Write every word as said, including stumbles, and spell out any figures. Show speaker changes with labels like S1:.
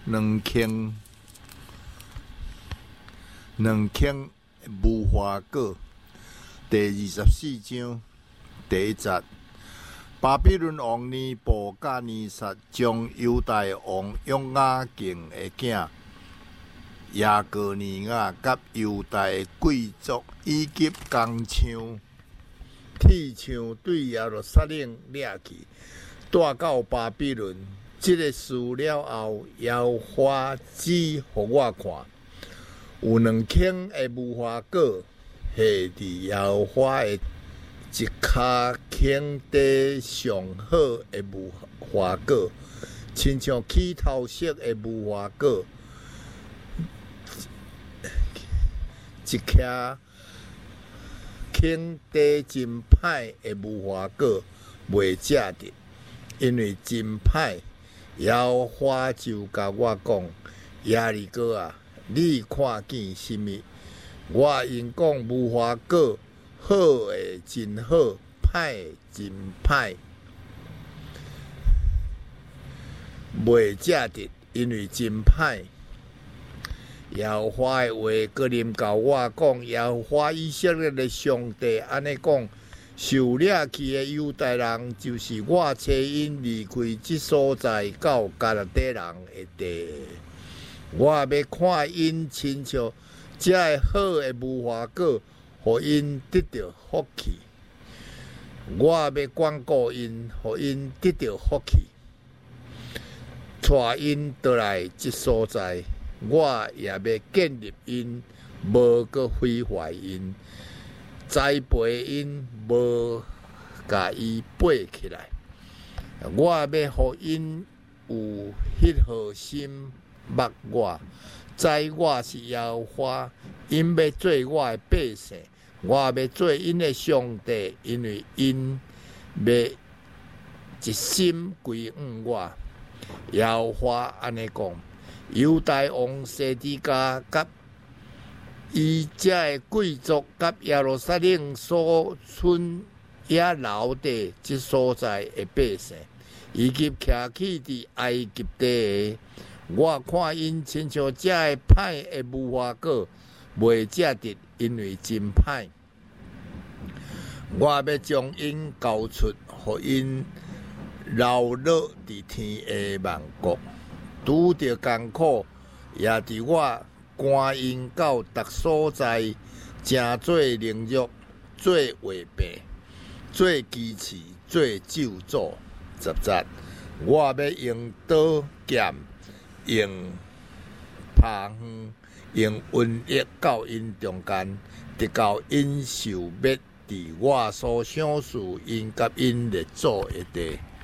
S1: 两坑两坑无花果，第二十四章第一节。巴比伦王尼布甲尼撒将犹大王约雅敬的囝亚哥尼亚甲犹大的贵族以及工厂、铁匠对耶路撒冷掠去，带到巴比伦。这个事了后，耶和华指互我看，有两坑的无花果下伫耶和华的一骹坑底上好的无花果，亲像起头色的无花果，一颗坑底真歹的无花果袂食得，因为真歹。耶和华就甲我讲：耶利哥啊，你看见什么？我因讲无花果好诶真好，歹诶真歹，袂食得，因为真歹。耶和华诶话搁临到我讲：耶和华以色列诶上帝安尼讲。受掠去的犹大人，就是我找因离开这所在到加勒底人的地。我要看因亲像这个好的无花果，互因得到福气。我要管顾因，互因得到福气，带因倒来这所在。我也要建立因，无搁毁坏因。栽培因，无甲伊爬起来。我要互因有迄号心捌我，知我是耶和华，因要做我的百姓，我要做因的上帝，因为因要一心归向我。耶和华安尼讲：犹大王西底家甲伊遮个贵族甲耶路撒冷所剩也留地即所在的百姓，以及徛起伫埃及地的，我看因亲像遮个歹的无花果，袂食得，因为真歹。我要将因交出，互因流落伫天的万国，拄着艰苦，也伫我。赶因到逐所在，诚做凌辱，做违背，做欺欺，做咒诅。十节，我要用刀剑，用耙远，用瘟疫到因中间，直到因受灭伫我所想事因甲因列祖的地。